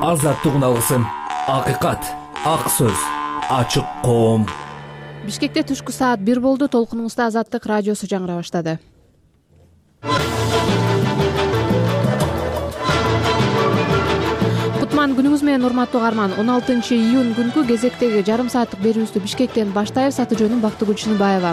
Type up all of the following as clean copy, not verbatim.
азаттык алгысын, акыйкат, ак сөз, ачык коом. Бишкекте түшкү саат 1 болду. Толкунуңузда Азаттык радиосу жаңыра баштады. Кутман күнүңүз менен урматтуу угарман. 16 июнь күнкү кезектеги жарым сааттык берүүбүздү Бишкектен баштайбыз. Аты жөнүм Бактыгүл Чыныбаева.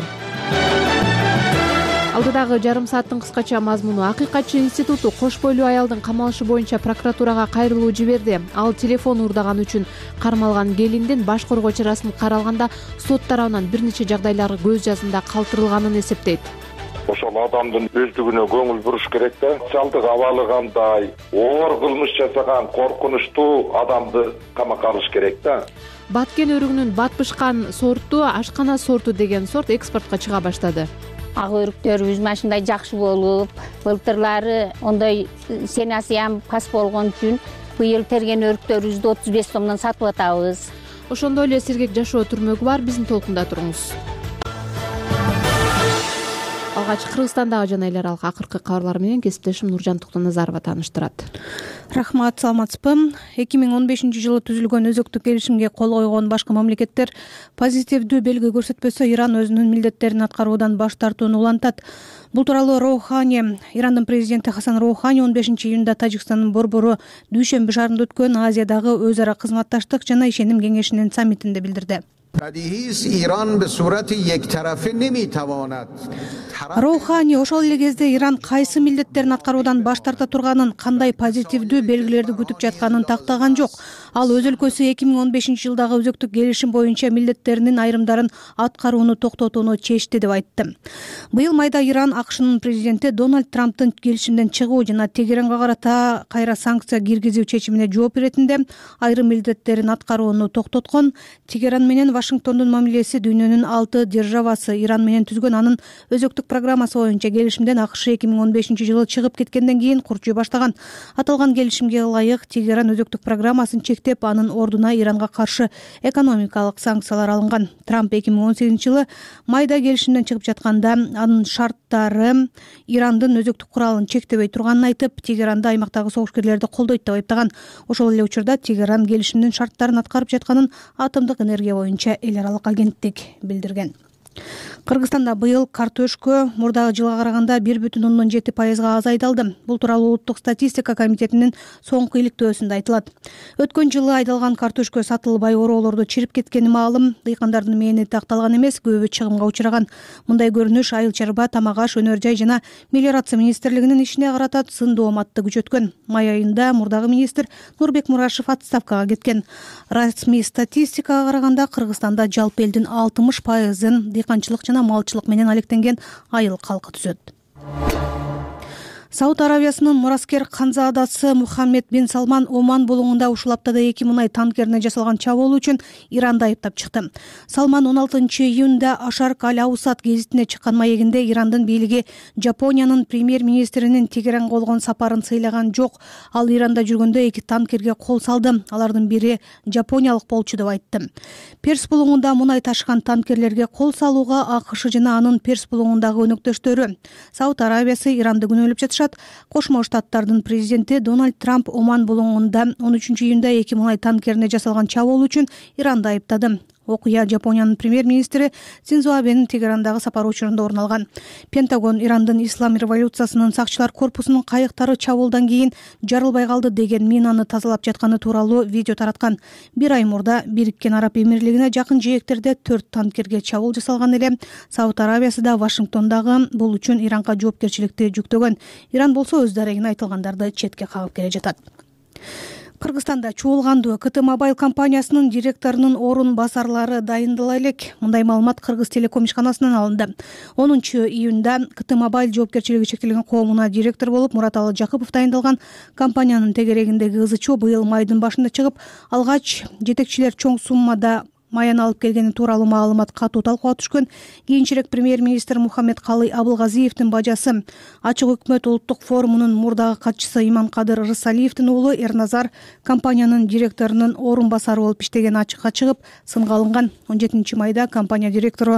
Алдыдагы жарым сааттын кыскача мазмуну: Акыйкатчы институту кош бойлуу аялдын камалышы боюнча прокуратурага кайрылуу жиберди. Ал телефон уурдаганы үчүн кармалган келиндин баш коргоо чарасын каралганда сот тарабынан бир нече жагдайлар көз жазында калтырылганын эсептейт. Ошол адамдын өздүгүнө көңүл буруш керек да. Социалдык абалы кандай, оор кылмыш жасаган коркунучтуу адамды камакка алыш керек да. Баткен өрүгүнүн батпышкан сорту ашкана сорту деген сорт экспортко чыга баштады. Ак өрүктөрүбүз машиндай жакшы болуп, былтырлары ондой сенасы ham пас болгон үчүн быйыл терген өрүктөрүбүздү 35 сомдон сатып атабыз. Ошондой эле сергек жашоо түрмөгү бар. Биздин толкунда туруңуз. Алгач Кыргызстандагы жана эл аралык акыркы кабарлар менен кесиптешим Нуржан Токтоназарова тааныштырат. Рахмат, саламатсызбы? 2015-жылы түзүлгөн өзөктүк келишимге кол койгон башка мамлекеттер позитивдүү белги көрсөтпөсө, Иран өзүнүн милдеттерин аткаруудан баш тартууну улантат. Бул тууралуу Роухани, Ирандын президенти Хасан Роухани 15 июнда Тажикстандын Борбору Дүйшөмбү шаарында өткөн Азиядагы өз ара кызматташтык жана ишеним кеңешинин саммитинде билдирди. Роухани ошол эле кезде Иран кайсы милдеттерин аткаруудан баш тарта турганын, кандай позитивдүү белгилерди күтүп жатканын тактаган жок. Ал өз өлкөсү 2015 жылдагы өзөктүк келишим боюнча милдеттеринин айрымдарын аткарууну токтотууну чечти деп айтты. Быйыл майда Иран АКШнын президенти Дональд Трамптын келишимден чыгуу жана Тегеранга карата кайра санкция киргизүү чечимине жооп беретинде айрым милдеттерин аткарууну токтоткон. Тегеран менен Вашингтондун мамилеси дүйнөнүн 6 державасы Иран менен түзгөн анын өзөктүк программасы боюнча келишимден АКШ 2015 жылы чыгып кеткенден кийин курчуй баштаган. Аталган келишимге ылайык Тегеран өзөктүк программасын чектеп, анын ордуна Иранга каршы экономикалык санкциялар алынган. Трамп 2018 жылы майда келишимден чыгып жатканда анын шарттары Ирандын өзөктүк куралын чектебей турганын айтып, Тегеранды аймактагы согушкерлерди колдойт деп айыптаган. Ошол эле учурда Тегеран келишимдин шарттарын аткарып жатканын Атомдук энергия боюнча эл аралык агенттик билдирген. Кыргызстанда быйыл картөшкө мурдагы жылга караганда 1,7% азайдалды. Бул тууралуу Улуттук статистика комитетинин соңку иликтөөсүндө айтылат. Өткөн жылы айдалган картөшкө сатылбай ороолорду чирип кеткени маалым. Дыйкандардын мээнети акталган эмес, көбү чыгымга учураган. Мындай көрүнүш Айыл чарба, тамак аш, өнөр жай жана мелиорация министрлигинин ишине карата сын дооматты күчөткөн. Май айында мурдагы министр Нурбек Мурашев отставкага кеткен. Расмий статистикага караганда Кыргызстанда жалпы элдин 60%-ын дыйканчылык жана малчылык менен алектенген айыл калкы түзөт. Сауд Арабиясынын мураскер канзаадасы Мухаммед бин Салман Оман булуңунда ушул аптада 2 мунай танкерине жасалган чабуул үчүн Иранды айыптап чыкты. Салман 16 июнда Ашарк Аль-Аусат гезитине чыккан маегинде Ирандын бийлиги Жапониянын премьер-министринин Тегеранга болгон сапарын сыйлаган жок. Ал Иранда жүргөндө 2 танкерге кол салды. Алардын бири жапониялык болчу деп айтты. Перс булуңунда мунай ташыган танкерлерге кол салууга АКШ жана анын Перс булуңундагы өнөктөштөрү Сауд Арабиясы Иранды күнөөлөп жатышат. Кошмо Штаттардын президенти Дональд Трамп Оман булуңунда 13 июнда 2 мунай танкерине жасалган чабуул үчүн Иранды айыптады. Окуя Жапониянын премьер-министри Синдзо Абенин Тегерандагы сапары учурунда орун алган. Пентагон Ирандын ислам революциясынын сакчылар корпусунун кайыктары чабуулдан кийин жарылбай калды деген минаны тазалап жатканы тууралуу видео тараткан. Бир ай мурда Бириккен Араб Эмирлигине жакын жээктерде 4 танкерге чабуул жасалган эле. Сауд Арабиясы да Вашингтондагы бул үчүн Иранга жоопкерчиликти жүктөгөн. Иран болсо өз дарегине айтылгандарды четке кагып келе жатат. Кыргызстанда чуулгандуу КТ Мобайл компаниясынын директорунун орун басарлары дайындала элек. Мындай маалымат Кыргыз телеком ишканасынан алынды. 10 июнда КТ Мобайл жоопкерчилиги чектелген коомуна директор болуп Мураталы Жакыпов дайындалган. Компаниянын тегерегиндеги ызычуу быйыл майдын башында чыгып, алгач жетекчилер чоң суммада маян алып келгени тууралуу маалымат катуу талкууга түшкөн. Кийинчерээк премьер-министр Мухаммед Калый Абылгазиевдин бажасы, Ачык өкмөт улуттук форумунун мурдагы катчысы Иманкадыр Рысалиевдин уулу Эрназар компаниянын директорунун орун басары болуп иштеген ачыкка чыгып, сынга алынган. 17 майда компания директору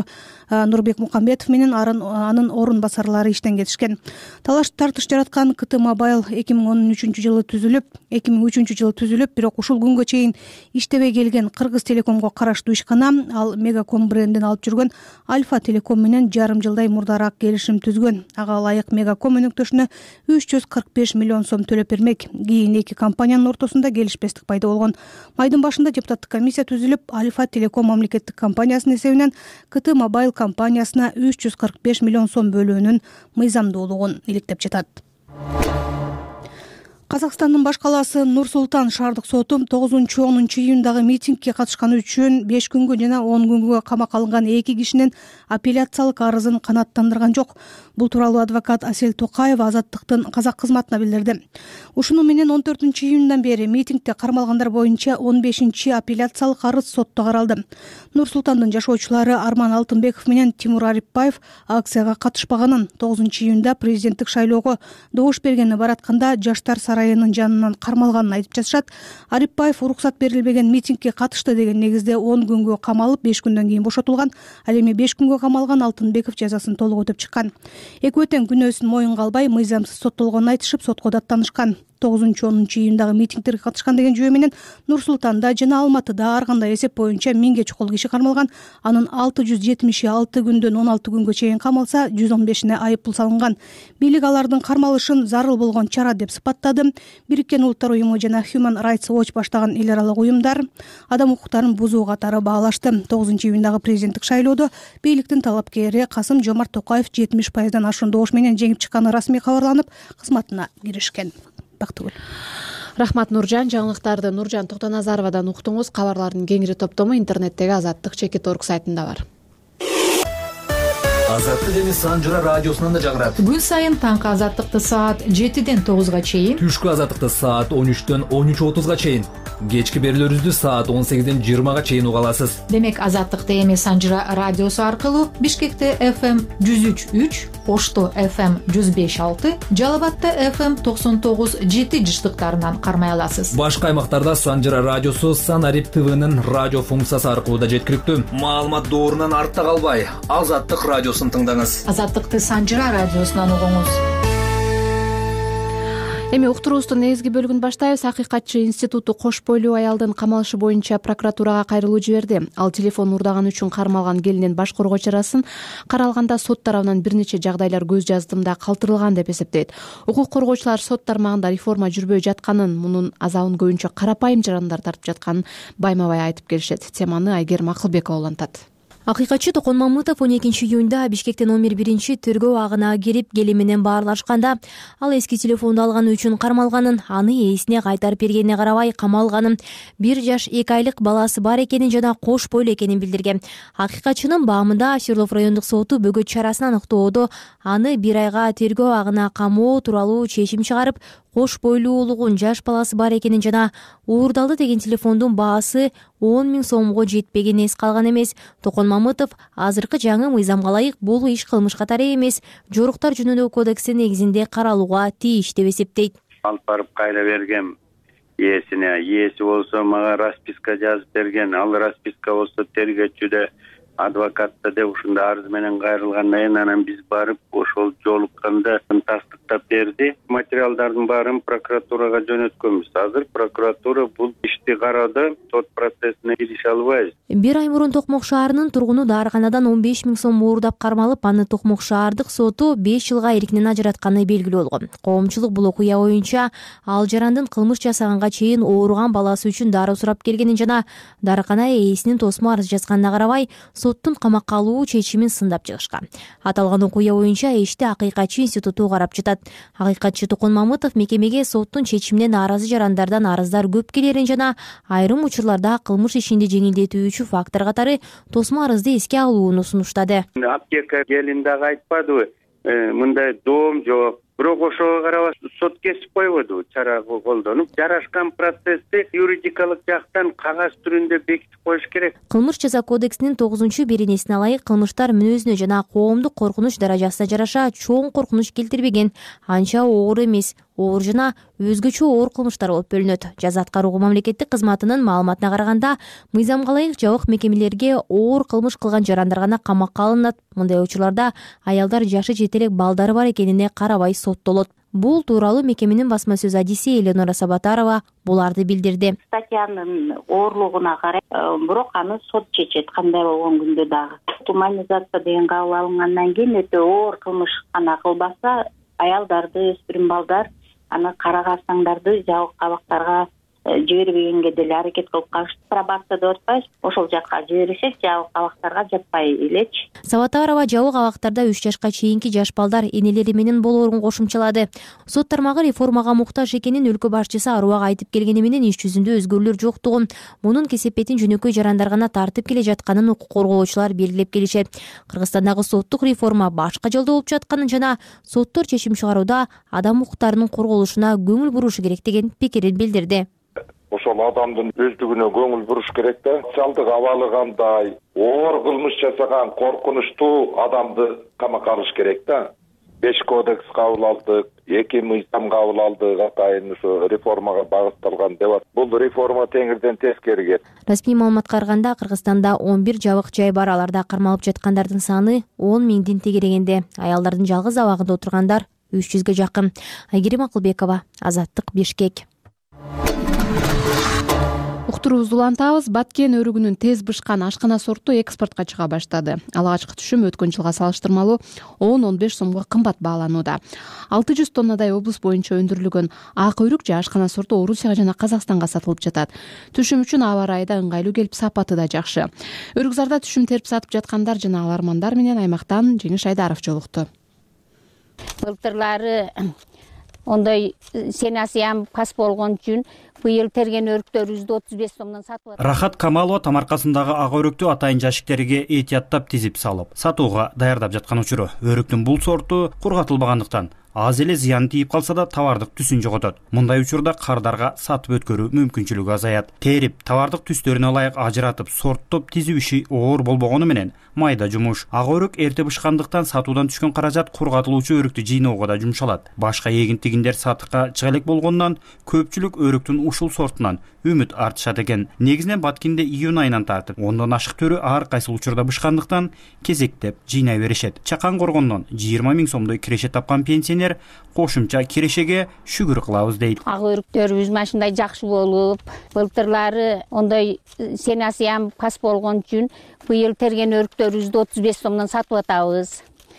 Нурбек Мукамбетов менен анын орун басарлары иштен кетишкен. Талаш тартыш жараткан КТ Мобайл 2013 жылы түзүлүп, бирок ушул күнгө чейин иштебей келген Кыргыз Телекомго караштуу ишкана ал Мегаком брендин алып жүргөн Альфа Телеком менен жарым жылдай мурдараак келишим түзгөн. Ага ылайык Мегаком өнөктөшүнө 345 миллион сом төлөп бермек. Кийин эки компаниянын ортосунда келишпестик пайда болгон. Майдын башында депутаттык комиссия түзүлүп, Альфа Телеком мамлекеттик компаниясынын эсебинен КТ Мобайл компаниясына 345 миллион сом бөлүүнүн мыйзамдуулугун иликтеп жатат. Казакстандын баш калаасы Нур-Султан шаардык соту 9-10 июндагы митингге катышканы үчүн 5 күнгө жана 10 күнгө камакка алынган эки кишинин апелляциялык арызын канааттандырган жок. Бул тууралуу адвокат Асель Токаева Азаттыктын казак кызматына билдирди. Ушуну менен 14 июндан бери митингде кармалгандар боюнча 15 апелляциялык арыз сотто каралды. Нур-Султандын жашоочулары Арман Алтынбеков менен Тимур Арипбаев акцияга катышпаганын, 9 июнда президенттик шайлоого добуш бергени баратканда жаштар сарайынын жанынан кармалганын айтып жатышат. Арипбаев уруксат берилбеген митингге катышты деген негизде 10 күнгө камалып, 5 күндөн кийин бошотулган. Ал эми 5 күнгө камалган Алтынбеков жазасын толук өтөп чыккан. Экөө тең күнөөсүн моюнга албай мыйзамсыз соттолгонун айтышып, сотко даттанышкан. 9-10 июндагы митингтерге катышкан деген жүйө менен Нур-Султанда жана Алматыда ар кандай эсеп боюнча 1000ге чукул киши кармалган. Анын 676 күндөн 16 күнгө чейин камалса, 115-ине айып пул салынган. Бийлик алардын кармалышын зарыл болгон чара деп сыпаттады. Бириккен Улуттар уюму жана Human Rights Watch баштаган эл аралык уюмдар адам укуктарын бузуу катары баалашты. 9 июндагы президенттик шайлоодо бийликтин талапкери Касым Жомарт Токаев 70%дан ашуун добуш менен жеңип чыкканы расмий кабарланып, кызматына киришкен. Рахмат Нуржан. Жаңылыктарды Нуржан Токтоназаровадан уктуңуз. Кабарлардын кеңири топтому интернеттеги Азаттык.org сайтында бар. Азаттык эми Санжыра радиосунан да жаңырат. Күн сайын таңкы Азаттыкты саат 7-ден 9-га чейин, Түшкү Азаттыкты саат 13-төн 13:30-га чейин, кечки берүүлөрүбүздү саат 18-ден 20-га чейин уга аласыз. Демек Азаттыкты эми Санжыра радиосу аркылуу Бишкекте FM 103.3, Ошто FM 105.6, Жалал Абадта FM 99.7 жыштыктарынан кармай аласыз. Башка аймактарда Санжыра радиосу Санарип ТВнын радио функциясы аркылуу да жеткиликтүү. Маалымат доорунан артта калбай, Азаттык радиосун тыңдаңыз. Азаттыкты Санжыра радиосунан угуңуз. Эми уктуруубуздун негизги бөлүгүн баштайбыз. Акыйкатчы институту кош бойлуу аялдын камалышы боюнча прокуратурага кайрылуу жиберди. Ал телефон урдаган үчүн кармалган келинин баш коргоо чарасын каралганда сот тарабынан бир нече жагдайлар көз жаздымда калтырылган деп эсептейт. Укук коргоочулар сот тармагында реформа жүрбөй жатканын, мунун азабын көбүнчө карапайым жарандар тартып жатканын байма-бай айтып келишет. Теманы Айгерим Акылбекова улантат. Акыйкатчы Токон Мамытов 12 июнда Бишкектен 11 тергөө агына кирип кели менен баарлашканда ал эски телефонду алганы үчүн кармалганын, аны ээсине кайтарып бергенине карабай камалганын, 1 жаш 2 айлык баласы бар экенин жана кош бойлуу экенин билдирген. Акыйкатчынын баамында Свердлов райондук соту бөгөт чарасын аныктоодо аны 1 айга тергөө агына камоо тууралуу чечим чыгарып, кош бойлуулугун, жаш баласы бар экенин жана уурдалды деген телефондун баасы 10 000 сомго жетпегени эс калган эмес. Токон Мамытов азыркы жаңы мыйзамга ылайык бул иш кылмыш катары эмес, жоруктар жөнүндө кодекстин негизинде каралууга тийиш деп эсептейт. Алып барып кайра бергем ээсине. Ээси болсо мага расписка жазып берген. Ал расписка болсо тергөөчүдө, адвокатта деп ушундай арыз менен кайрылгандан кийин анан биз барып ошол жолукканда тастыктап берди. Материалдардын баарын прокуратурага жөнөткөнбүз. Азыр прокуратура бул ишти карады, сот процессине кирише албайбыз. 1 ай мурун Токмок шаарынын тургуну дарыканадан 15 000 сом уурдап кармалып, аны Токмок шаардык соту 5 жылга эркинен ажыратканы белгилүү болгон. Коомчулук бул окуя боюнча ал жарандын кылмыш жасаганга чейин ооруган баласы үчүн дароо сурап келгенин жана дарыкана ээсинин тосмо арыз жазганына карабай соттун камакка алуу чечимин сындап чыгышкан. Аталган окуя боюнча ишти Акыйкатчы институту карап жатат. Акыйкатчы Токон Мамытов мекемеге соттун чечимине нааразы жарандардан арыздар көп келерин жана айрым учурларда кылмыш ишинди жеңилдетүүчү фактор катары тосмо арызды эске алууну сунуштады. Аптека келин дагы айтпадыбы, мындай доом жок. Бирок ошого карабай сот кесип койбоду, чара колдонуп, жарашкан процессти юридикалык жактан кагаз түрүндө бекитип коюш керек. Кылмыш жаза кодексинин 9-беренесине ылайык кылмыштар мүнөзүнө жана коомдук коркунуч даражасына жараша чоң коркунуч келтирбеген, анча оор эмес, оор жана өзгөчө оор кылмыштар болуп бөлүнөт. Жаза аткаруу мамлекеттик кызматынын маалыматына караганда, мыйзамга ылайык жабык мекемелерге оор кылмыш кылган жарандар гана камакка алынат. Мындай учурларда аялдар жашы жете элек балдары бар экенине карабай соттолот. Бул тууралуу мекеменин басма сөз адиси Эленора Сабатарова буларды билдирди. Статьянын оорлугуна карай, бирок аны сот чечет кандай болгон күндө дагы. Гуманизация деген кабыл алынгандан кийин өтө оор кылмыш гана кылбаса, аялдарды, өспүрүм балдар, аны карагасаңдарды жабык кабактарга жибербегенге деле аракет кылып калышты. Пробация деп атпайбыз, ошол жакка жиберсек жабык кабактарга жатпай элечи. Сабатарова жабык кабактарда 3 жашка чейинки жаш балдар энелери менен болоорун кошумчалады. Сот тармагы реформага муктаж экенин өлкө башчысы Аруага айтып келгени менен иш жүзүндө өзгөрүүлөр жоктугун, мунун кесепетин жөнөкөй жарандар гана тартып келе жатканын укук коргоочулар белгилеп келишет. Кыргызстандагы соттук реформа башка жолдо болуп жатканын жана соттор чечим чыгарууда адам укуктарынын корголушуна көңүл бурушу керек деген пикирин билдирди. Ошол адамдын өздүгүнө көңүл буруш керек да. Социалдык абалы кандай, оор кылмыш жасаган коркунучтуу адамды камакка алыш керек да. 5 кодекс кабыл алдык, 2 мыйзам кабыл алдык, атайын ошо реформага багытталган деп атат. Бул реформа теңирден тескери кетти. Расмий маалыматка караганда Кыргызстанда 11 жабык жай бар. Аларда кармалып жаткандардын саны 10 миңдин тегерегенде. Аялдардын жалгыз абагында отургандар 300ге жакын. Айгерим Акылбекова, Азаттык, Бишкек. Уктуруубузду улантабыз. Баткен өрүгүнүн тез бышкан ашкана сорту экспортко чыга баштады. Алгачкы түшүм өткөн жылга салыштырмалуу 10-15 сомго кымбат бааланууда. 600 тоннадай облус боюнча өндүрүлгөн ак өрүк же ашкана сорту Орусияга жана Казакстанга сатылып жатат. Түшүм үчүн аба ырайы да ыңгайлуу келип, сапаты да жакшы. Өрүкзарда түшүм терип сатып жаткандар жана алармандар менен аймактан Жеңиш Айдаров жолукту. Былтырлары ондой сенасы пас болгон үчүн быйыл терген өрүктөр 135 сомдон сатылат. Рахат Камалова тамаркасындагы ак өрүктү атайын жашиктерге этияттап тизип салып, сатууга даярдап жаткан учуру. Өрүктүн бул сорту кургатылбагандыктан аз эле зыян тийип калса да товардык түсүн жоготот. Мындай учурда кардарга сатып өткөрүү мүмкүнчүлүгү азаят. Терип, товардык түстөрүнө ылайык ажыратып, сорттоп тизүү иши оор болбогону менен майда жумуш. Ак өрүк эрте бышкандыктан сатуудан түшкөн каражат кургатылуучу өрүктү жыйноого да жумшалат. Башка эгинтигиндер сатыкка чыга элек болгондон көпчүлүк өрүктүн ушул сортунан үмүт артышат экен. Негизинен Баткенде июнь айынан тартып 10дон ашык төрү ар кайсы учурда бышкандыктан кезектеп жыйнай беришет. Чакан коргондон 20 000 сомдой киреше тапкан пенсионер кошумча кирешеге шүгүр кылабыз дейт. Ак өрүктөрүбүз машындай жакшы болуп, былтырлары ондой сенасы пас болгон үчүн быйыл терген өрүктөр 135 сомдон сатып атабыз.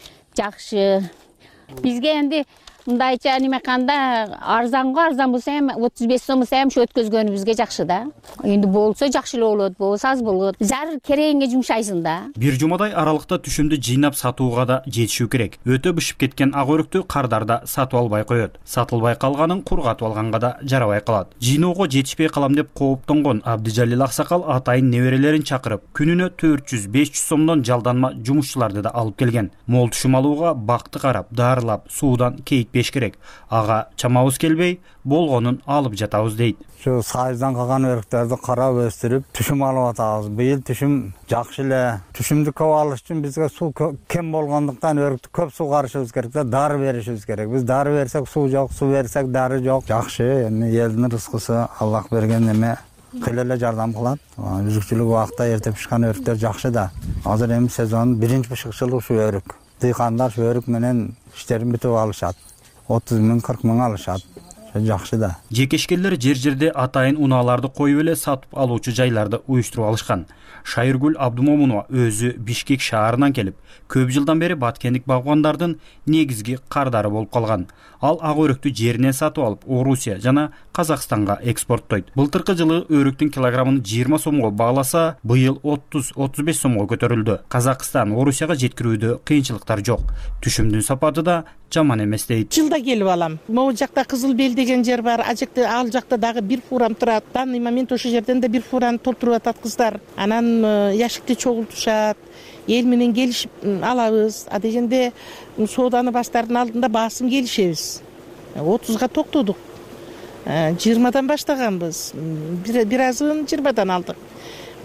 Жакшы. Бизге энди мындайча немеканда арзан болсо эми 35 сом болсо эми өткөзгөнүбүзгө жакшы да. Эndi болсо жакшы эле болот, болсо аз болот. Зар керегиңе жумшайсың да. Бир жумадай аралыкта түшүмдү жыйнап сатууга да жетишүү керек. Өтө бышып кеткен ак өрүктү кардарда сатып албай коет. Сатылбай калганын кургатып алганга да жарабай калат. Жыйноого жетишпей калам деп кооптонгон Абдыжалил Аксакал атайын неберелерин чакырып, күнүнө 400-500 сомдон жалданма жумушчуларды да алып келген. Мол түшүм алууга бакты карап, дарылап, суудан кейитпеш керек. Ага чамабыз келбей, болгонун алып жатабыз дейт. Şu сайыздан калган өрүктөрдү карап өстүрүп түшүм алып атабыз. Быйыл түшүм жакшы эле. Түшүмдү көп алыш үчүн бизге суу кем болгондуктан өрүктү көп сугарышыбыз керек да, дары беришибиз керек. Биз дары берсек суу жок, суу берсек дары жок. Жакшы, эми элдин рызкысы Аллах берген эме кыйла эле жардам кылат. Үзүкчүлүк убакта эрте пишкан өрүктөр жакшы да. Азыр эми сезон биринчи пышыкчылык ушу өрүк. Дыйкандар өрүк менен иштерин бүтүп алышат. 30 000, 40 000 алышат. Жакшы да. Жекешкерлер жер-жерде атайын унааларды коюп эле сатып алуучу жайларды уюштуруп алышкан. Шайыргүл Абдумомунова өзү Бишкек шаарынан келип, көп жылдан бери баткендик багбандардын негизги кардары болуп калган. Ал ак өрүктү жеринен сатып алып, Орусия жана Казакстанга экспорттойт. Былтыркы жылы өрүктүн килограммын 20 сомго бааласа, быйыл 30-35 сомго көтөрүлдү. Казакстан, Орусияга жеткирүүдө кыйынчылыктар жок. Түшүмдүн сапаты да жаман эмес дейт. Жылда келип алам. Могу жакта Кызыл Бел деген жер бар, ал жакта дагы бир фурам турат. Данный момент ошол жерден да бир фураны толтуруп атат кыздар. Анан яшикти чогултушат. Эл менен келишип алабыз. А дегенде сооданы баштардын алдында басым келишебиз. 30га токтодук. 20дан баштаганбыз. Бир азын 20дан алдык.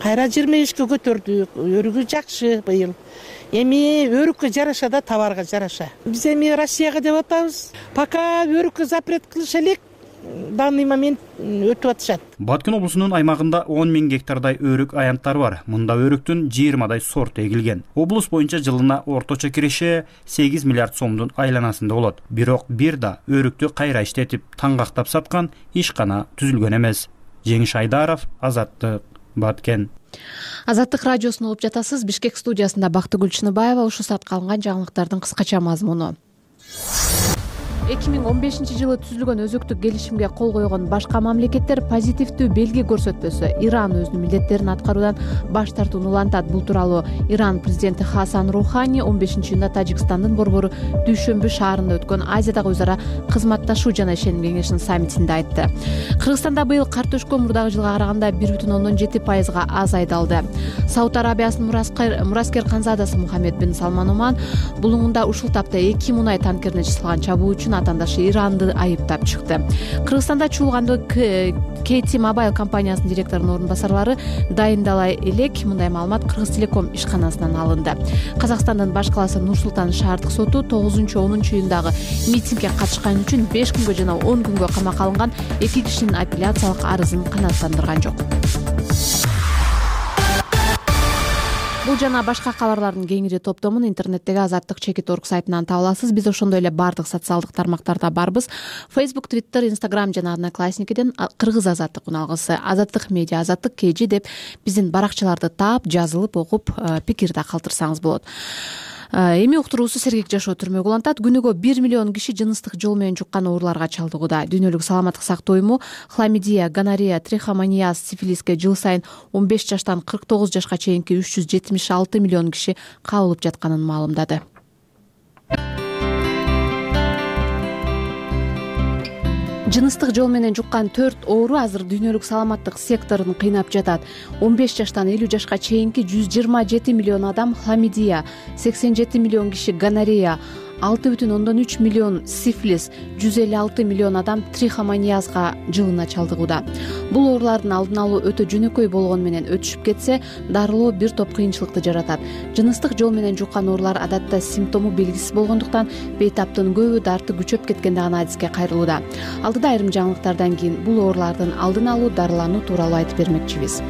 кайра 25-ке көтөрдүк. Өрүгү жакшы быйыл. Эми өрүккө жараша да товарга жараша. Биз эми Россияга деп атабыз. Пока өрүккө запрет кылыша элек, данный момент өтүп атышат. Баткен облусунун аймагында 10 000 гектардай өрүк аянттары бар. Мында өрүктүн 20 сорт эгилген. Облус боюнча жылына орточо киреше 8 миллиард сомдун айланасында болот. Бирок бир да өрүктү кайра иштетип, таңгактап саткан ишкана түзүлгөн эмес. Жеңиш Айдаров, Азаттык, Баткен. Азаттык радиосун угуп жатасыз. Бишкек студиясында Бактыгүл Чыныбаева. Ушул саатка алынган жаңылыктардын кыскача мазмуну. 2015-жылы түзүлгөн өзөктүк келишимге кол койгон башка мамлекеттер позитивдүү белги көрсөтпөсө, Иран өзүнүн милдеттерин аткаруудан баш тартууну улантат. Бул тууралуу Иран президенти Хасан Рухани 15-июнда Тажикстандын борбору Дүйшөмбү шаарында өткөн Азиядагы өз ара кызматташуу жана ишеним кеңешинин саммитинде айтты. Кыргызстанда быйыл картөшкө мурдагы жылга караганда 1,7% аз айдалды. Сауд Арабиясынын мураскер канзадасы Мухаммед бин Салман Оман булуңунда ушул тапта 2 мунай танкерине жасалган чабуу үчүн атаандашы Иранды айыптап чыкты. Кыргызстанда чуулганды KT Mobile компаниясынын директорунун орун басарлары дайындала элек. Мындай маалымат Кыргыз Телеком ишканасынан алынды. Казакстандын баш калаасы Нур-Султан шаардык соту 9-10 июндагы митингге катышкан үчүн 5 күнгө жана 10 күнгө камакка алынган 2 кишинин апелляциялык арызын канааттандырган жок. Бул жана башка кабарлардын кеңири топтомун интернеттеги azattik.org сайтынан таба аласыз. Биз ошондой эле бардык социалдык тармактарда барбыз. Facebook, Twitter, Instagram жана Одноклассникиден Кыргыз Азаттык уналгысы, Азаттык медиа, Азаттык KG деп биздин баракчаларды таап, жазылып, окуп, пикир да калтырсаңыз болот. Эми уктуруусу сергек жашоо түрмөгө улантат. Күнүгө 1 миллион киши жыныстык жол менен жуккан ооруларга чалдыгууда. Дүйнөлүк саламаттык сактоо уюму хламидия, гонорея, трихомонияз, сифилиске жыл сайын 15 жаштан 49 жашка чейинки 376 миллион киши кабылып жатканын маалымдады. Жыныстык жол менен жуккан 4 оору азыр дүйнөлүк саламаттык секторун кыйнап жатат. 15 жаштан 50 жашка чейинки 127 миллион адам хламидия, 87 миллион киши гонорея, 6,3 миллион сифилис, 156 миллион адам трихомониязга жылына чалдыгууда. Бул оорулардын алдын алуу өтө жөнөкөй болгону менен өтүшүп кетсе, дарылоо бир топ кыйынчылыкты жаратат. Жыныстык жол менен жуккан оорулар адатта симптому белгисиз болгондуктан бейтаптын көбү дарты күчөп кеткенде гана адиске кайрылууда. Алдыда айрым жаңылыктардан кийин бул оорулардын алдын алуу, дарылануу тууралуу айтып бермекчибиз.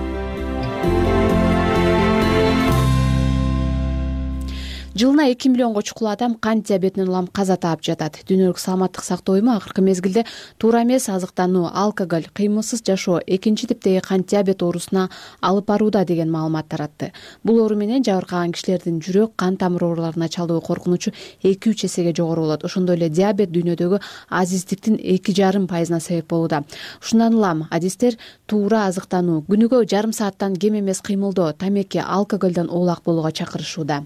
Жылына 2 миллионго чукул адам кант диабетинен улам каза таап жатат. Дүйнөлүк саламаттык сактоо уюму акыркы мезгилде туура эмес азыктануу, алкоголь, кыймылсыз жашоо экинчи типтеги кант диабет оорусуна алып барууда деген маалымат таратты. Бул оору менен жабыркаган кишилердин жүрөк, кан тамыр ооруларына чалдыгуу коркунучу 2-3 эсеге жогору болот. Ошондой эле диабет дүйнөдөгү азиздиктин 2,5% себеп болууда. Ушундан улам адистер туура азыктануу, күнүгө жарым сааттан кем эмес кыймылдоо, тамеки, алкоголдон оолак болууга чакырышууда.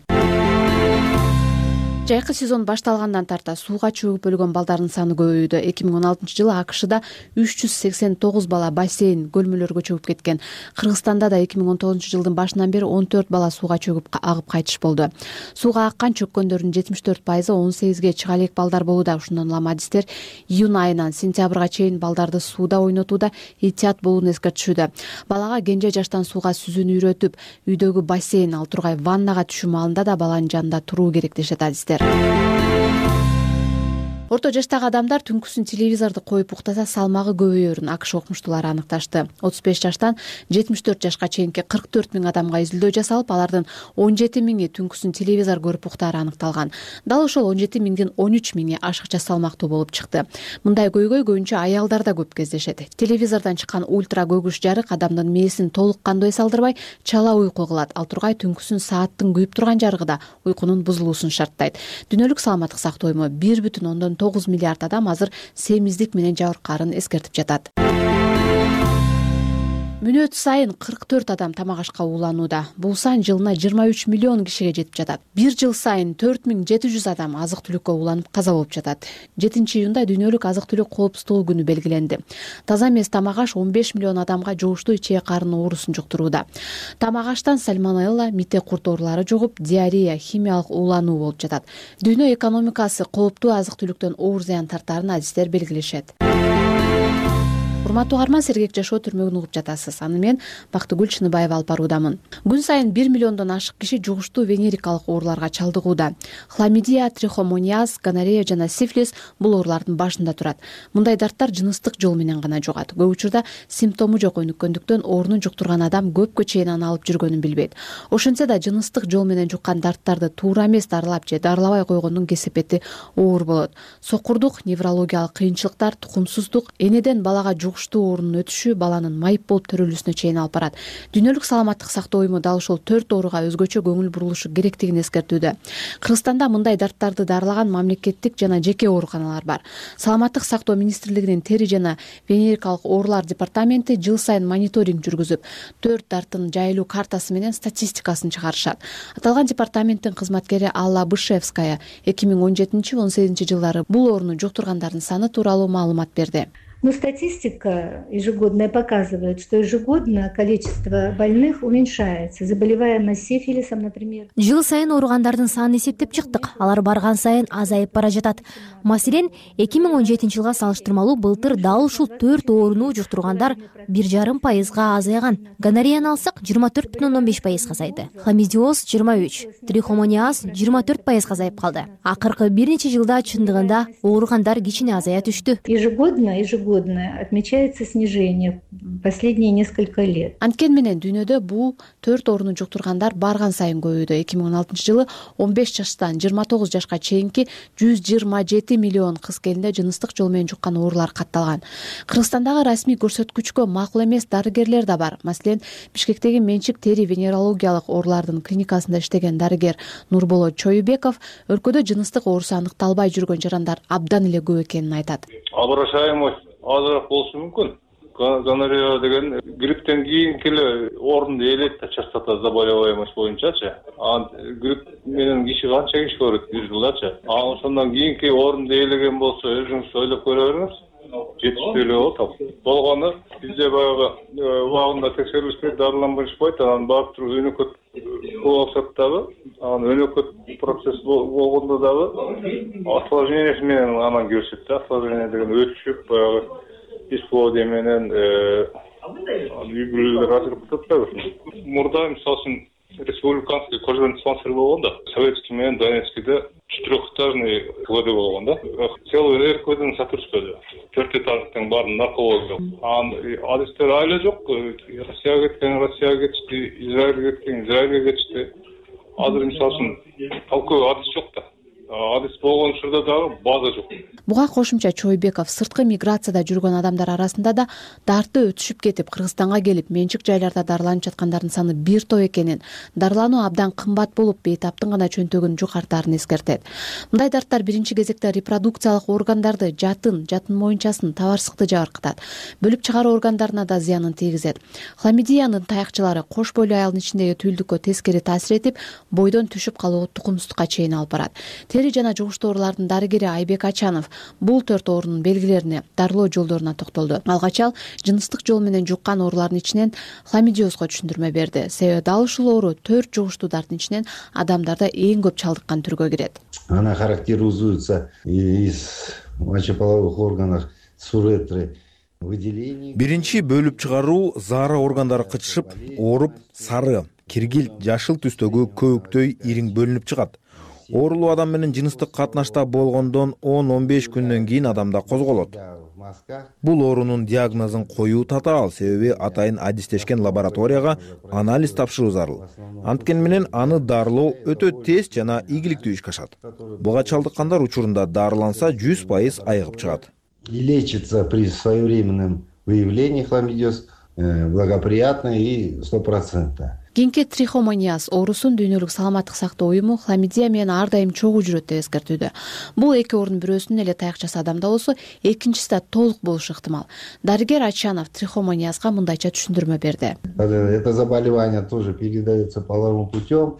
Жайкы сезон башталгандан тарта сууга чөгүп өлгөн балдардын саны көбөйдү. 2016-жылы АКШда 389 бала бассейн, көлмөлөргө чөгүп кеткен. Кыргызстанда да 2019-жылдын башынан бери 14 бала сууга чөгүп агып кайтыш болду. Сууга аккан чөккөндөрдүн 74% 18ге чыга элек балдар болууда. Ушундан улам адистер июнь айынан сентябрга чейин балдарды сууда ойнотууда этият болууну эскертишүүдө. Балага кенже жаштан сууга сүзүүнү үйрөтүп, үйдөгү бассейн, ал тургай ваннага түшүү маалында да баланын жанында туруу керек дешет адистер. Орто жаштагы адамдар түнкүсүн телевизорду коюп уктаса салмагы көбөйөрүн АКШ окумуштуулары аныкташты. 35 жаштан 74 жашка чейинки 44 000 адамга изилдөө жасалып, алардын 17 000 түнкүсүн телевизор көрүп уктаары аныкталган. Дал ошол 17 000ден 13 000 ашыкча салмактуу болуп чыкты. Мындай көйгөй көбүнчө аялдарда көп кездешет. Телевизордон чыккан ультра көгүш жарык адамдын мээсин толук кандуу эс алдырбай, чала уйку кылат. Ал тургай түнкүсүн сааттын күйүп турган жарыгы да уйкунун бузулуусун шарттайт. Дүйнөлүк саламаттык сактоо уюму 1,9 миллиард адам азыр семиздик менен жабыркаарын эскертип жатат. Мүнөт сайын 44 адам тамак ашка ууланууда. Бул сан жылына 23 миллион кишиге жетип жатат. Бир жыл сайын 4700 адам азык-түлүккө ууланып каза болуп жатат. 7-июнда дүйнөлүк азык-түлүк коопсуздугу күнү белгиленди. Таза эмес тамак аш 15 миллион адамга жугуштуу ичек карын оорусун жуктурууда. Тамак аштан сальмонелла, мите курт оорулары жугуп, диарея, химиялык уулануу болуп жатат. Дүйнө экономикасы кооптуу азык-түлүктөн оор зыян тартаарын адистер белгилешет. урматтуу угарман, сергек жашоо түрмөгүн угуп жатасыз. Аны мен Бактыгүл Чыныбаева алып баруудамын. Күн сайын 1 миллиондон ашык киши жугуштуу венерикалык ооруларга чалдыгууда. Хламидия, трихомониаз, гонорея жана сифилис бул оорулардын башында турат. Мындай дарттар жыныстык жол менен гана жугат. Көп учурда симптому жок өнүккөндүктөн оорунун жуктурган адам көпкө чейин аны алып жүргөнүн билбейт. Ошентсе да жыныстык жол менен жуккан дарттарды туура эмес дарылап же дарылабай койгондун кесепети оор болот. Сокурдук, неврологиялык кыйынчылыктар, тукумсуздук энеден балага жугуштуу оорунун өтүшү баланын майып болуп төрөлүүсүнө чейин алып барат. Дүйнөлүк саламаттык сактоо уюму дал ушул 4 ооруга өзгөчө көңүл бурулушу керектигин эскертүүдө. Кыргызстанда мындай дарттарды дарылаган мамлекеттик жана жеке ооруканалар бар. Саламаттык сактоо министрлигинин тери жана венерикалык оорулар департаменти жыл сайын мониторинг жүргүзүп, 4 дарттын жайылуу картасы менен статистикасын чыгарышат. Аталган департаменттин кызматкери Алла Бышевская 2017-18 жылдары бул ооруну жуктургандардын саны тууралуу маалымат берди. Но статистика ежегодная показывает, что ежегодно количество больных уменьшается. Заболеваемость сифилисом, например. Жыл сайын ооругандардын санын эсептеп чыктык. Алар барган сайын азайып бара жатат. Маселен, 2017 жылга салыштырмалуу былтыр дал ушул 4 ооруну жуктургандар 1,5% азайган. Гонореяны алсак 24,5% азайды. Хламидиоз 23, трихомониаз 24% азайып калды. Акыркы бир нече жылда чындыгында ооругандар кичине азая түштү. Ежегодно отмечается снижение последние несколько лет. Анткени менен дүйнөдө бул 4 ооруну жуктургандар барган сайын көбөйдү. 2016 жылы 15 жаштан 29 жашка чейинки 127 миллион кыз келинде жыныстык жол менен жуккан оорулар катталган. Кыргызстандагы расмий көрсөткүчкө макул эмес дарыгерлер да бар. Маселен, Бишкектеги менчик тери венерологиялык оорулардын клиникасында иштеген дарыгер Нурболот Чоюбеков өлкөдө жыныстык оорусу аныкталбай жүргөн жарандар абдан эле көп экенин айтат. Обращаемость азыраак болушу мүмкүн. Гонорея деген грипптен кийинки эле орунду ээлейт да частота заболеваемость боюнчачы. Грипп менен киши канча киши көрөт бир жылдачы. Ошондон кийинки орунду ээлеген болсо өзүңүз ойлоп көрө бериңиз. Жетиштүү эле болот. Болгону бизде баягы убагында текшерилишпейт, дарыланбашпайт, анан барып туруп өнөкөт болсот дагы, өнөкөт процесс болгондо дагы осложнение менен анан көрсөт да. Осложнение деген өтүшүп баягы бесплодие менен үй-бүлөлөр ажырап кетет. Мурда мисалы үчүн республиканский кожевенный диспансер болгондо, советский менен Донецкийде 4-этажный КВД болгон да. Целый РКВДны сатып түшпөдү. 4 этаждын баарын нарколог. Адистер айла жок. Россияга кетти, Израилге кетти. Азыр мисалы үчүн толковый адис жок да. Адис болгон учурда дагы база жок. Буга кошумча Чойбеков сырткы миграцияда жүргөн адамдар арасында да дарты өтүшүп кетип, Кыргызстанга келип менчик жайларда дарыланып жаткандардын саны бир топ экенин, дарылануу абдан кымбат болуп, бейтаптын гана чөнтөгүн жукартаарын эскертет. Мындай дарттар биринчи кезекте репродукциялык органдарды, жатын моюнчасын, табарсыкты жабыркытат. Бөлүп чыгаруу органдарына да зыянын тийгизет. Хламидиянын таякчылары кош бойлуу аялдын ичиндеги түйүлдүккө тескери таасир этип, бойдон түшүп калуу тукумсуздукка чейин алып барат. Тери жана жугуштуу оорулардын дарыгери Айбек Ачанов бул 4 оорунун белгилерине, дарылоо жолдоруна токтолду. Алгач ал жыныстык жол менен жуккан оорулардын ичинен хламидиозго түшүндүрмө берди. Себеби дал ушул оору 4 жугуштуу дарттын ичинен адамдарда эң көп чалдыккан түргө кирет. Она характеризуется из мочеполовых органов с уретрой. Биринчи бөлүп чыгаруу заара органдары кычышып, ооруп, сары, киргилт, жашыл түстөгү көбүктөй ириң бөлүнүп чыгат. Оорулуу адам менен жыныстык катнашта болгондон 10-15 күндөн кийин адамда козголот. Бул оорунун диагнозун коюу татаал, себеби атайын адистешкен лабораторияга анализ тапшыруу зарыл. Анткени менен аны дарылоо өтө тез жана ийгиликтүү ишке ашат. Буга чалдыккандар учурунда дарыланса 100% айыгып чыгат. И лечится при своевременном выявлении хламидиоз благоприятно и 100%. Кийинки трихомониаз оорусун Дүйнөлүк саламаттык сактоо уюму хламидия менен ар дайым чогуу жүрөт деп эскертүүдө. Бул эки оорунун бирөөсүнүн эле таякчасы адамда болсо, экинчиси да толук болушу ыктымал. Дарыгер Ачанов трихомониазга мындайча түшүндүрмө берди. Это заболевание тоже передается половым путем.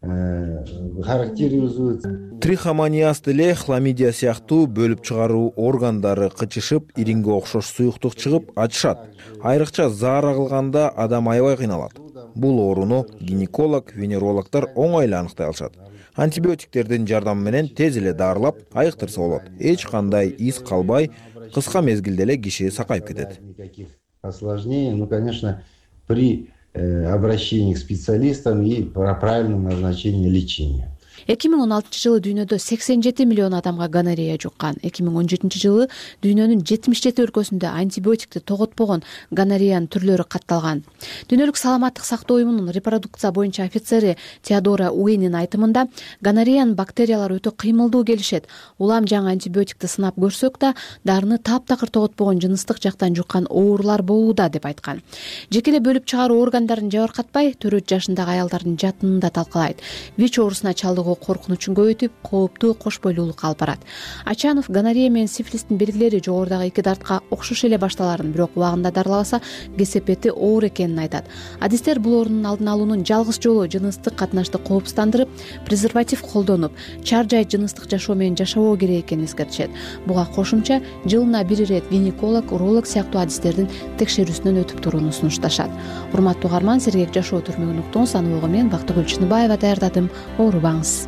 Характеризуется. Трихомониаз деле хламидия сыяктуу бөлүп чыгаруу органдары кычышып, ириңге окшош суюктук чыгып ачышат. Айрыкча заара кылганда адам аябай кыйналат. Бул ооруну гинеколог, венерологдор оңой аныктай алышат. Антибиотиктердин жардамы менен тез эле дарылап, айыктырса болот. Эч кандай из калбай, кыска мезгилде эле киши сакайып кетет. Осложнений, конечно, при обращении к специалистам и правильном назначении лечения. 2016 дүйнөдө 87 миллион адамга гонорея жуккан. 2017 дүйнөнүн 77 өлкөсүндө антибиотикти тоготпогон гонореянын түрлөрү катталган. Дүйнөлүк саламаттык сактоо уюмунун репродукция боюнча офицери Теодора Уэйнин айтымында, гонореянын бактериялары өтө кыймылдуу келишет. Улам жаңы антибиотикти сынап көрсөк да, дарыны таптакыр тоготпогон жыныстык жактан жуккан оорулар болууда деп айткан. Жеке эле бөлүп чыгаруу органдарын жабыркатпай, 4 жашындагы аялдардын жатынын да талкалайт. ВИЧ оорусуна чалдыгуу коркунучун көбөйтүп, кооптуу кош бойлуулукка алып барат. Ачанов гонорея менен сифилистин белгилери жогорудагы эки дартка окшош эле башталарын, бирок убагында дарылабаса, кесепети оор экенин айтат. Адистер бул оорунун алдын алуунун жалгыз жолу жыныстык катнашты коопсуздандырып, презерватив колдонуп, чар жай жыныстык жашоо менен жашабоо керек экенин эскертишет. Буга кошумча жылына бир ирет гинеколог, уролог сыяктуу адистердин текшерүүсүнөн өтүп турууну сунушташат. Урматтуу угарман, Сергек жашоо түрмөгүн уктуңуз. Аны мен Бактыгүл Чыныбаева даярдадым. Оорубаңыз.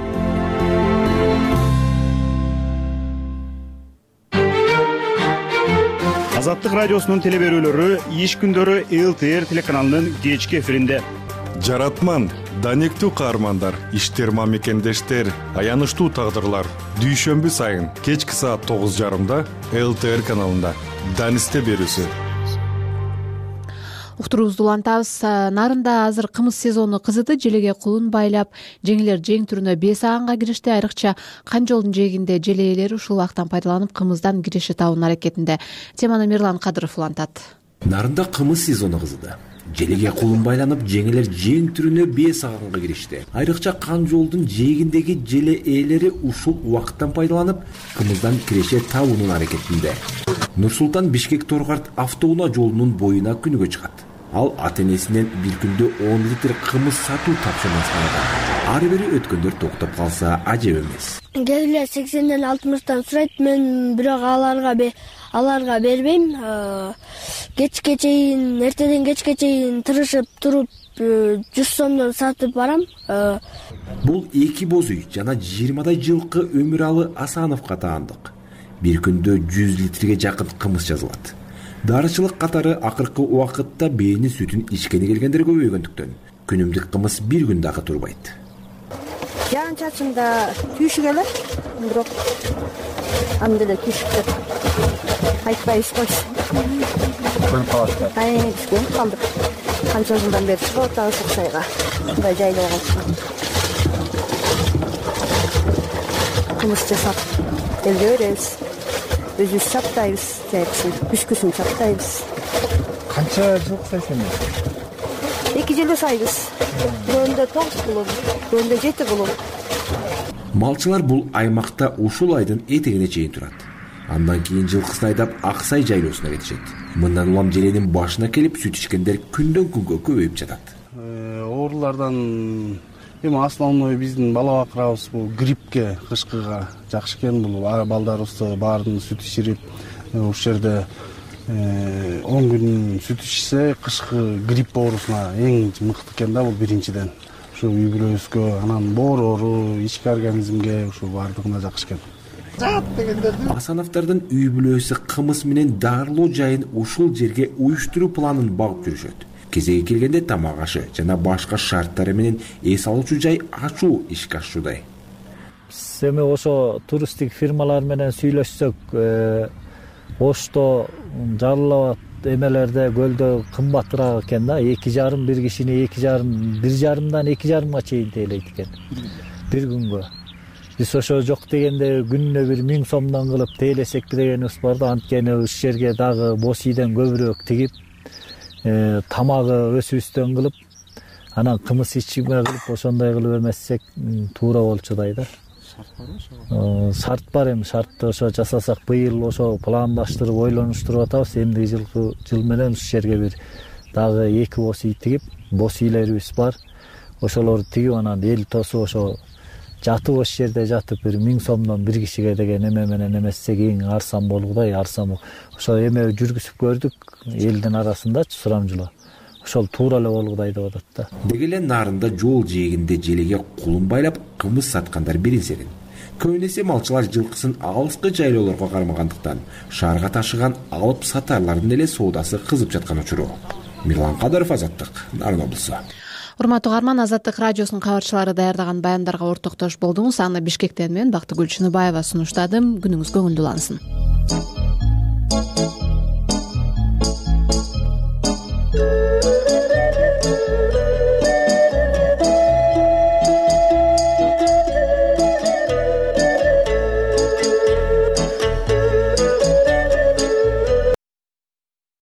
Азаттык радиосунун теле берүүлөрү иш күндөрү ЛТР телеканалынын кечки эфиринде. Жаратман, данектүү каармандар, иштер мамекендештер, аянычтуу тагдырлар. Дүйшөмбү сайын кечки саат 9:30 ЛТР каналында Данисте берүүсү. Уктуруубузду улантабыз. Нарында азыр кымыз сезону кызыды. Желеге кулун байлап, жеңилер жең түрүнө бес аганга киришти. Айрыкча Канжолдун жээгинде желе ээлери ушул убактан пайдаланып, кымыздан киреше табуунун аракетинде. Теманы Мирлан Кадыров улантат. Нарында кымыз сезону кызыды. Желеге кулун байланып, жеңилер жең түрүнө бес аганга киришти. Айрыкча Канжолдун жээгиндеги желе ээлери ушул убактан пайдаланып, кымыздан киреше табуунун аракетинде. Нур-Султан Бишкек Торгарт автоунаа жолунун боюна күнүгө чыгат. Ал ата-энесинен бир күндө 10 литр кымыз сатуу тапшырмасын алган. Ары бери өткөндөр токтоп калса ажеп эмес. Кээде 80ден 60тан сурайт, мен бирок аларга бербейм. Кечке чейин, эртеден кечке чейин тырышып туруп 100 сомдон сатып барам. Бул эки боз үй жана 20 жылкы Өмүралы Асановго таандык. Бир күндө 100 литрге жакын кымыз жазылат. Дарычылык катары акыркы убакытта бээни сүтүн ичкени келгендер көбөйгөндүктөн күнүмдүк кымыз бир күн дагы турбайт. Жаан чачында түйшүк эле, бирок анда эле түйшүктөр айтпайбыз койчу. Көнүп калат. Көнүп калдык. Канча жылдан бери чыгып атабыз Суксайга. Мындай жайлап калчу. Кымыз жасап элге беребиз. Өзүбүз чаптайбыз, жайпысын, бүшкүсүн чаптайбыз. Канча жылкы сайсыңыз? 2 жылы сайбыз. Бирөөндө 9 кулум, бирөөндө 7 кулум. Малчылар бул аймакта ушул айдын этегине чейин турат. Андан кийин жылкысын айдап Аксай жайлоосуна кетишет. Мындан улам желенин башына келип сүт ичкендер күндөн күнгө көбөйүп жатат. Оорулардан основной биздин бала бакырабыз бул гриппке, кышкыга жакшы экен. Бул балдарыбызды баарын сүт ичирип, ушул жерде 10 күн сүт ичсе, кышкы грипп оорусуна эң мыкты экен да. Бул биринчиден. Ушу үй бүлөбүзгө, анан боор оору, ички организмге ушул баардыгына жакшы экен. Асановдордун үй бүлөсү кымыз менен дарылоо жайын ушул жерге уюштуруу планын багып жүрүшөт. Кезеги келгенде тамак ашы жана башка шарттары менен эс алуучу жай ачуу ишке ашуuдай. Эми ошо туристтик фирмалар менен сүйлөшсөк, Ошто жарылабат эмелерде көлдө кымбатыраак экен да. 2,5 бир кишини 2,5 1,5дан 2,5га чейин тейлейт экен бир күнгө. Биз ошо жок дегенде күнүнө бир 1000 сомдон кылып тейлесек дегенибиз бар да. Анткени ушул жерге дагы бос ийден көбүрөөк тигип, тамагы өсүбүстөн кылып, анан кымыз ичме кылып ошондой кылып эмессек туура болчудай да. Шарт бар эми, шартты ошо жасасак быйыл ошо пландаштырып ойлонуштуруп атабыз. Эмдиги жыл менен ушул жерге бир дагы 2 бос үй тигип, бос үйлерибиз бар. Ошолорду тигип анан эл тосуп ошо жатып ошол жерде жатып бир 1000 сомдон бир кишиге деген эме менен эмессек эң арзан болгудай. Арзан ошо эме жүргүзүп көрдүк элдин арасындачы сурамжылоо. Ошол туура эле болгудай деп атат да. Деги эле нарында жол жээгинде желеге кулун байлап кымыз саткандар беринсерин. Көбүн эсе малчылар жылкысын алыскы жайлоолорго кармагандыктан шаарга ташыган алып сатарлардын эле соодасы кызып жаткан учуру. Мирлан Кадыров, Азаттык, Нарын облусу. Урматтуу угарман, Азаттык радиосунун кабарчылары даярдаган баяндарга ортоктош болдуңуз. Аны Бишкектен мен Бактыгүл Чыныбаева сунуштадым. Күнүңүз көңүлдүү улансын.